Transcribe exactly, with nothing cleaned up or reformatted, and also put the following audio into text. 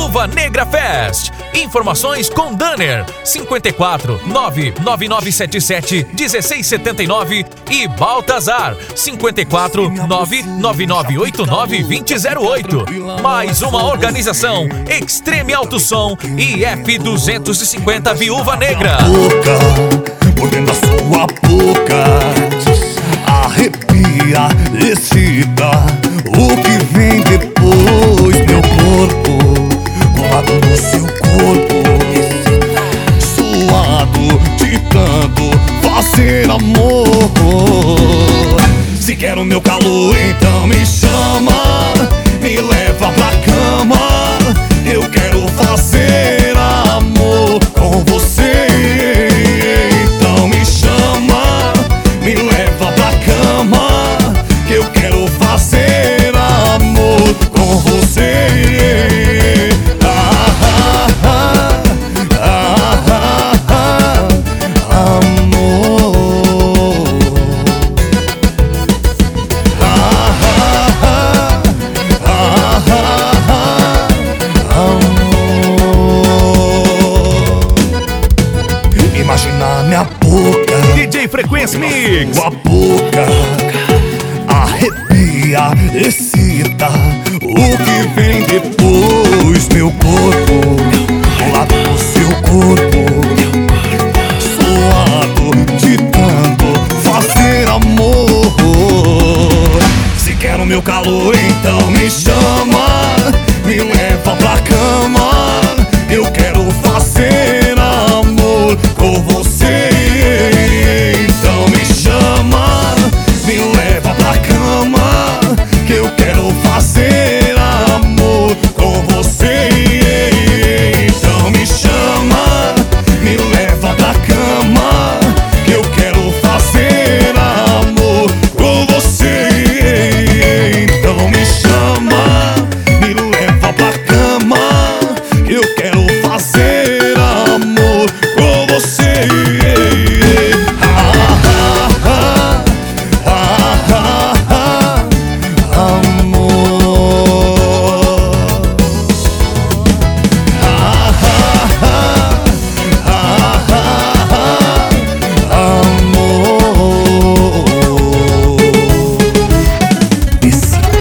Viúva Negra Fest. Informações com Danner cinquenta e quatro, nove nove nove sete sete, um seis sete nove e Baltazar cinquenta e quatro, nove nove nove oito nove, dois zero zero oito. Mais uma organização Extreme Alto Som e F duzentos e cinquenta Viúva Negra. Boca, por dentro da sua boca, arrepia, excita. O que vem depois, meu corpo, colado no seu corpo, suado de tanto fazer amor. Se quer o meu calor, então me chama, me leva pra cama. Eu quero fazer amor com você. Então me chama, me leva pra cama, que eu quero fazer amor com você. Ah, ah, ah, ah, ah, ah, amor. Ah, ah, ah, ah, ah, amor. Imagina minha boca, D J Frequência Mix. sua boca,